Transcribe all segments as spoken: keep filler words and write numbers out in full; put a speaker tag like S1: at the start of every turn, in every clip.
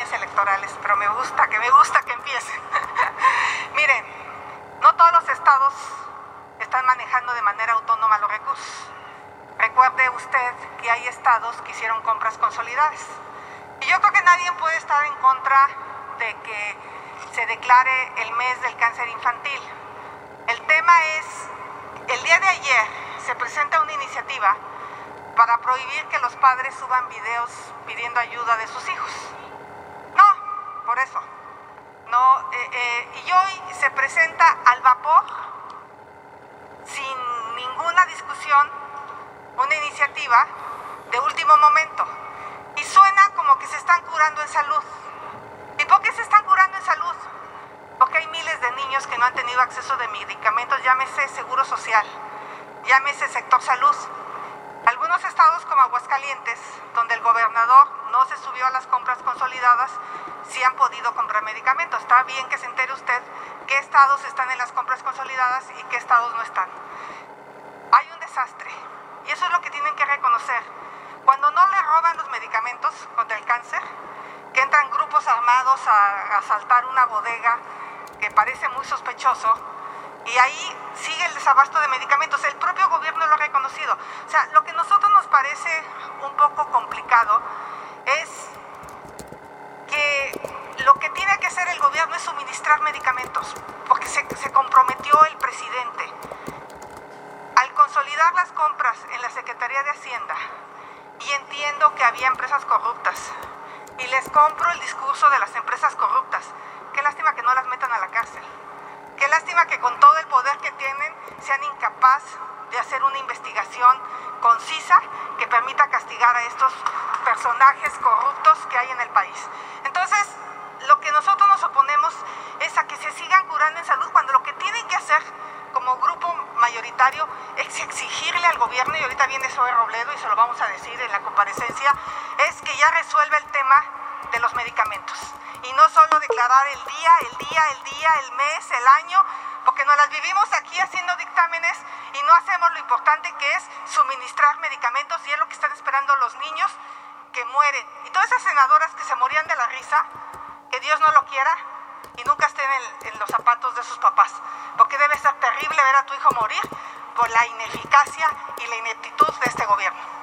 S1: campañas electorales, pero me gusta, que me gusta que empiecen. Miren, no todos los estados están manejando de manera autónoma los recursos. Recuerde usted que hay estados que hicieron compras consolidadas. Y yo creo que nadie puede estar en contra de que se declare el mes del cáncer infantil. El tema es, el día de ayer se presenta una iniciativa para prohibir que los padres suban videos pidiendo ayuda de sus hijos. No, por eso. No, eh, eh, y hoy se presenta al vapor, sin ninguna discusión, una iniciativa de último momento. Y suena como que se están curando en salud. ¿Y por qué se están curando en salud? Porque hay miles de niños que no han tenido acceso de medicamentos, llámese seguro social, llámese sector salud. Algunos estados como Aguascalientes, donde el gobernador no se subió a las compras consolidadas, sí han podido comprar medicamentos. Está bien que se entere usted qué estados están en las compras consolidadas y qué estados no están. Hay un desastre y eso es lo que tienen que reconocer. Cuando no le roban los medicamentos contra el cáncer, que entran grupos armados a asaltar una bodega que parece muy sospechoso, y ahí sigue el desabasto de medicamentos. El propio gobierno lo ha reconocido. O sea, lo que a nosotros nos parece un poco complicado es que lo que tiene que hacer el gobierno es suministrar medicamentos, porque se, se comprometió el presidente. Al consolidar las compras en la Secretaría de Hacienda, y entiendo que había empresas corruptas, y les compro el discurso de las empresas corruptas, qué lástima que no las metan a la cárcel. Qué lástima que con todo el poder que tienen sean incapaz de hacer una investigación concisa que permita castigar a estos personajes corruptos que hay en el país. Entonces, lo que nosotros nos oponemos es a que se sigan curando en salud cuando lo que tienen que hacer como grupo mayoritario es exigirle al gobierno, y ahorita viene Zoe Robledo y se lo vamos a decir en la comparecencia, es que ya resuelva el tema de los medicamentos. Y no solo declarar el día, el día, el día, el mes, el año, porque nos las vivimos aquí haciendo dictámenes y no hacemos lo importante que es suministrar medicamentos, y es lo que están esperando los niños que mueren. Y todas esas senadoras que se morían de la risa, que Dios no lo quiera y nunca estén en, en los zapatos de sus papás, porque debe ser terrible ver a tu hijo morir por la ineficacia y la ineptitud de este gobierno.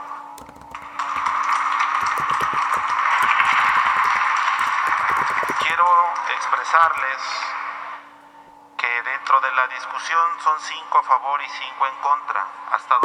S2: Quiero expresarles que dentro de la discusión son cinco a favor y cinco en contra. Hasta